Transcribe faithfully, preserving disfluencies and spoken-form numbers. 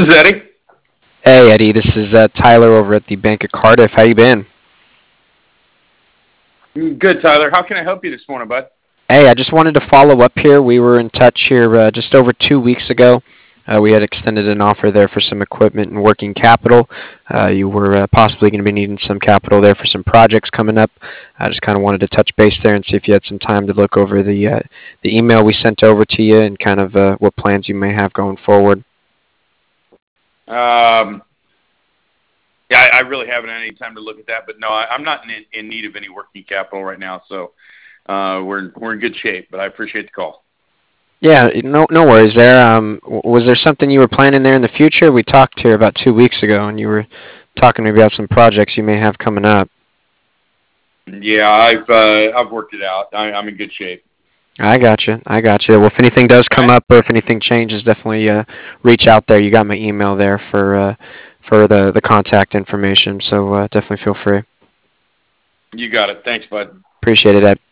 is Eddie. Hey Eddie, this is uh, Tyler over at the Bank of Cardiff. How you been? Good, Tyler. How can I help you this morning, bud? Hey, I just wanted to follow up here. We were in touch here uh, just over two weeks ago. Uh, we had extended an offer there for some equipment and working capital. Uh, you were uh, possibly going to be needing some capital there for some projects coming up. I just kind of wanted to touch base there and see if you had some time to look over the uh, the email we sent over to you and kind of uh, what plans you may have going forward. Um, yeah, I, I really haven't had any time to look at that, but no, I, I'm not in, in need of any working capital right now, so uh, we're we're in good shape. But I appreciate the call. Yeah, no, no worries there. Um, w- was there something you were planning there in the future? We talked here about two weeks ago, and you were talking maybe about some projects you may have coming up. Yeah, I've uh, I've worked it out. I, I'm in good shape. I got you. I got you. Well, if anything does come Okay, up or if anything changes, definitely uh, reach out there. You got my email there for uh, for the the contact information, so uh, definitely feel free. you got it. Thanks, bud. Appreciate it, Ed.